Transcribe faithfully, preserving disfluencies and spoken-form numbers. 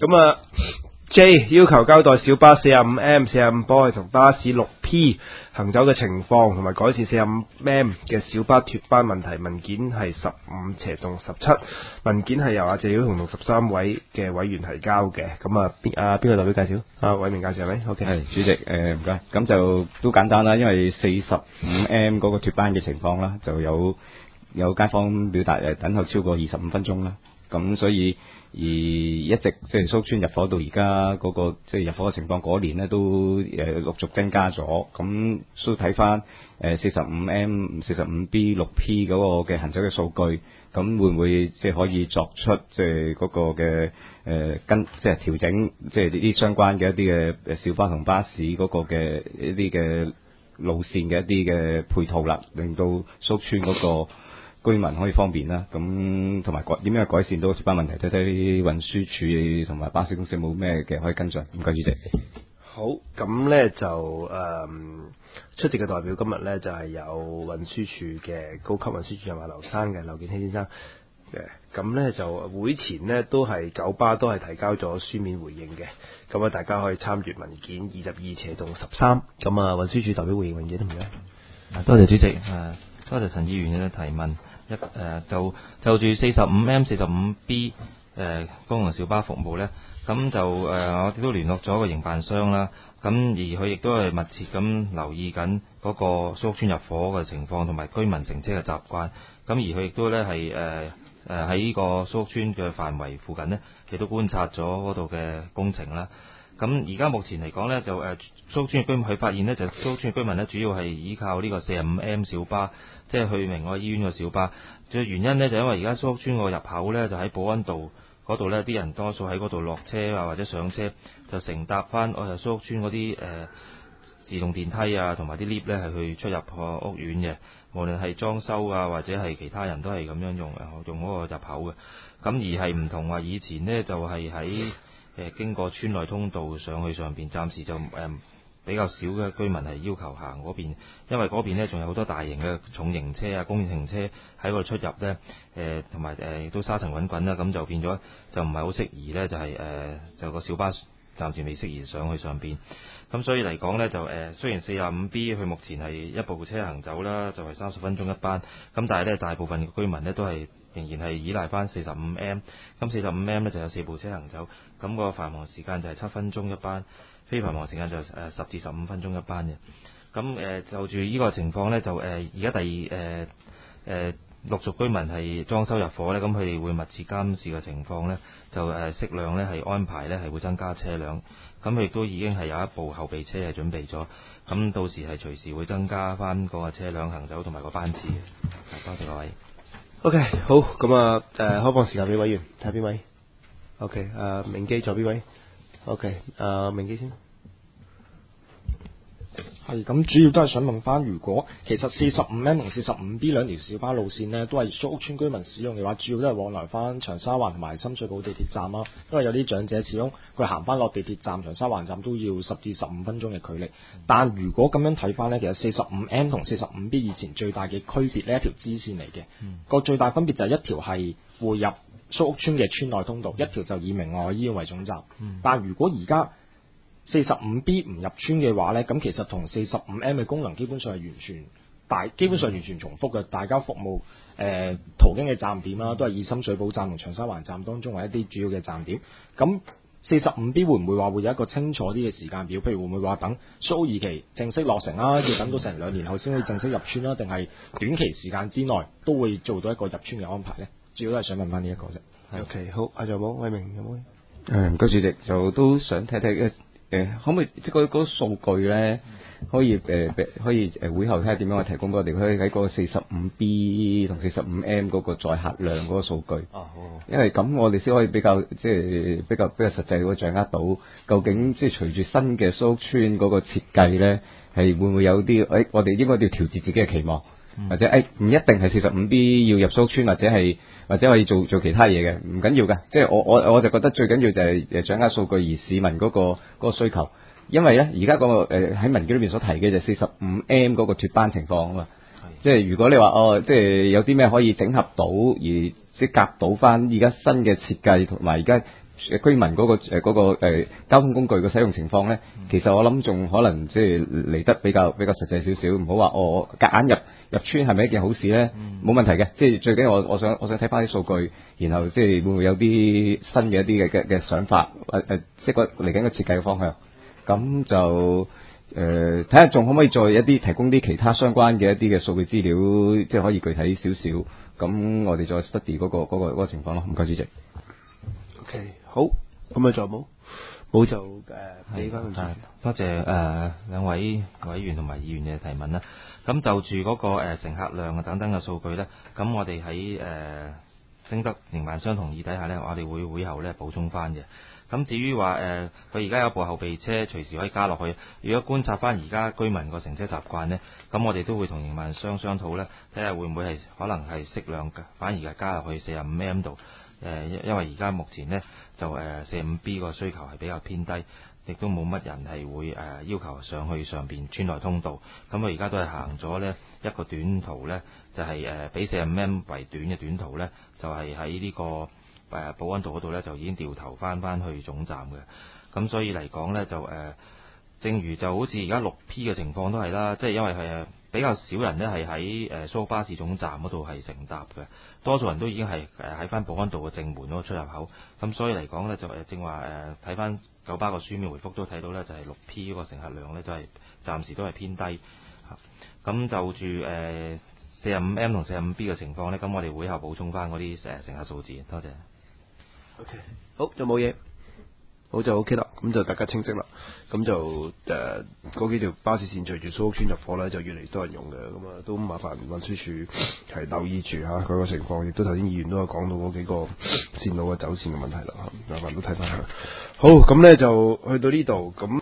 咁啊 J 要求交代小巴四十五 M、四十五波同巴士六 P 行走嘅情況，同埋改善四十五 M 嘅小巴脫班問題。文件係十五斜洞十七，文件係由阿謝曉彤同十三位嘅委員提交嘅。咁啊，邊啊邊個代表介紹？啊，偉明介紹係咪 ？OK， 係主席，誒唔該。咁就都簡單啦，因為四十五 M 嗰個脫班嘅情況啦，就有有街坊表達誒等候超過二十五分鐘啦。咁所以而一直即係蘇村入伙到而家嗰個即係入伙嘅情況，嗰年咧都誒陸續增加咗。咁都睇翻誒四十五 M、四十五 B、六 P 嗰個嘅行走嘅數據，咁會唔會即係可以作出即係嗰個嘅誒跟即係調整，即係呢啲相關嘅一啲嘅誒小巴同巴士嗰個嘅一啲嘅路線嘅一啲嘅配套啦，令到蘇村嗰個居民可以方便啦，咁同埋改點樣改善到脫班問題，睇睇運輸署同埋巴士公司冇咩嘅可以跟進。唔該主席。 好，咁呢就誒、嗯、出席嘅代表今日呢就係、是、有運輸署嘅高級運輸署長馬劉生嘅劉建熙先生嘅，咁呢就會前呢都係九巴都係提交咗書面回應嘅，咁啊大家可以參閱文件二十二斜洞十三，咁啊運輸署代表回應文件都唔該。 多謝主席，誒、呃、多謝陳議員嘅提問。一誒、呃、就就住四十五 M、四十五 B 誒公共小巴服務呢，咁就誒、呃、我哋都聯絡咗個營辦商啦，咁而佢亦都係密切咁留意緊嗰個蘇屋村入伙嘅情況同埋居民乘車嘅習慣，咁而佢亦都呢係誒誒喺呢個蘇屋村嘅範圍附近呢，亦都觀察咗嗰度嘅工程啦。咁而家目前嚟講呢，就誒蘇屋村嘅居民佢發現呢，就蘇屋村嘅居民呢，主要係依靠呢個四十五 M 小巴，即係去明愛醫院個小巴。最原因呢，就因為而家蘇屋村個入口呢，就喺保安道嗰度呢，啲人多數喺嗰度落車啊或者上車，就乘搭翻我哋蘇屋村嗰啲誒自動電梯啊同埋啲 lift 呢，係去出入個屋苑嘅。無論係裝修啊或者係其他人都係咁樣用用嗰個入口嘅。咁而係唔同話以前呢，就係喺誒經過村內通道上去上邊，暫時就誒、呃、比較少嘅居民係要求行嗰邊，因為嗰邊呢仲有好多大型嘅重型車啊、公共車喺嗰度出入呢，誒同埋誒都沙塵滾滾啦，咁就變咗就唔係好適宜呢，就係、是、誒、呃、就個小巴暫時未適宜上去上邊。咁所以嚟講呢，就誒、呃、雖然四十五 B 佢目前係一部車行走啦，就係三十分鐘一班，咁但係呢，大部分嘅居民呢都係仍然係依賴翻四十五 M， 咁四十五 M 呢就有四部車行走，咁、個繁忙時間就係七分鐘一班，非繁忙時間就誒十至十五分鐘一班嘅。咁誒、呃、就住呢個情況呢，就誒而家第二誒誒、呃呃、陸續居民係裝修入伙呢，咁佢哋會密切監視嘅情況呢，就誒適量呢係安排呢係會增加車輛，咁佢亦都已經係有一部後備車係準備咗，咁到時係隨時會增加翻嗰個車輛行走同埋個班次嘅。多謝各位。 OK， 好，咁啊，誒，開放時間俾委員，睇下邊位。OK，誒、呃，明基在邊位 ？OK，誒、呃，明基先。 係咁，主要都係想問翻，如果其實四十五 M 同四十五 B 兩條小巴路線呢，都係蘇屋村居民使用嘅話，主要都係往來翻長沙灣同埋深水埗地鐵站啦。因為有啲長者始終佢行翻落地鐵站、長沙灣站都要十至十五分鐘嘅距離。但如果咁樣睇翻呢，其實四十五 M 同四十五 B 以前最大嘅區別呢，一條支線嚟嘅，個、嗯、最大分別就係一條係匯入蘇屋村嘅村內通道，一條就以明愛醫院為總站。嗯、但如果而家四十五 B 唔入村嘅話呢，咁其實同四十五 M 嘅功能基本上係完全大，基本上完全重複嘅。大家服務誒、呃、途經嘅站點啦，都係以深水埗站同長沙灣站當中為一啲主要嘅站點。咁四十五 B 會唔會話會有一個清楚啲嘅時間表？譬如會唔會話等蘇二期正式落成啦，要等到成兩年後先可以正式入村啦，定係短期時間之內都會做到一個入村嘅安排呢？主要都係想問翻呢一個啫。 OK， 好，阿助寶、偉明有冇？ 誒唔該主席，就都想睇睇嘅。誒可唔可以即係嗰嗰個數據咧，可以誒、呃、可以誒會後睇下點樣去提供俾我哋，可以喺嗰個四十五 B 同四十五 M 嗰個載客量嗰個數據。哦，好。因為咁我哋先可以比較即係比較比較實際會掌握到究竟即係隨住新嘅蘇屋村嗰個設計咧，係會唔會有啲誒、哎、我哋應該要調節自己嘅期望，嗯、或者誒唔、哎、一定係四十五 B 要入蘇屋村，或者係。或者可以做做其他嘢嘅，唔緊要嘅，即係我我我就覺得最緊要就係誒掌握數據，而市民嗰個嗰個需求，因為咧而家嗰個誒喺文件裏邊所提嘅就四十五 M 嗰個脫班情況啊嘛，即係如果你話哦，即係有啲咩可以整合到而即係夾到翻而家新嘅設計同埋而家居民嗰、個誒嗰、個、呃、交通工具嘅使用情況咧，其實我諗仲可能即係嚟得比較比較實際少少，唔好話我夾硬入入村係咪一件好事咧？冇、嗯、問題嘅，即係最緊要我我想我想睇翻啲數據，然後即係會唔會有啲新嘅一啲嘅嘅嘅想法，誒、呃、即係個嚟緊嘅設計嘅方向，咁就。誒睇下仲可唔可以再一啲提供啲其他相關嘅一啲嘅數據資料，即係可以具體少少，咁我哋再 study 嗰、嗰個嗰、嗰個嗰個情況咯。唔該主席。 OK， 好，咁啊仲有冇？冇就誒俾翻佢。 多謝誒、呃、兩位委員同埋議員嘅提問啦。咁就住嗰、嗰個、呃、乘客量啊等等嘅數據咧，咁我哋喺誒徵得營辦商同意底下咧，我哋會會後咧補充翻嘅。咁至於話誒，佢而家有部後備車，隨時可以加落去。如果觀察翻而家居民個乘車習慣呢，咁我哋都會同營辦商商討呢，睇下會唔會係可能係適量嘅，反而係加落去四十五 M 度。誒，因為而家目前呢，就誒四十五 B 個需求係比較偏低，亦都冇乜人係會誒要求上去上邊村內通道。咁佢而家都係行咗呢一個短途呢，就係誒比四十五 M 為短嘅短途呢，就係喺呢個。誒保安道嗰度咧就已經掉頭翻翻去總站嘅，咁所以嚟講咧就誒、呃，正如就好似而家六 P 嘅情況都係啦，即係因為係比較少人咧係喺誒蘇巴士總站嗰度係乘搭嘅，多數人都已經係誒喺翻保安道嘅正門嗰個出入口，咁所以嚟講咧就誒正話誒睇翻九巴個書面回覆都睇到咧就係六 P 嗰個乘客量咧就係、是、暫時都係偏低，咁就住誒四十五 M 同四十五 B 嘅情況咧，咁我哋會後補充翻嗰啲誒乘客數字，多謝。 OK， 好就冇嘢，好就 OK 啦，咁就大家清晰啦，咁就誒嗰、呃、幾條巴士線隨住蘇屋村入伙咧，就越嚟越多人用嘅，咁啊都麻煩運輸署係留意住嚇佢個情況，亦都頭先議員都有講到嗰幾個線路嘅走線嘅問題啦，麻煩都睇翻下。好，咁咧就去到呢度咁。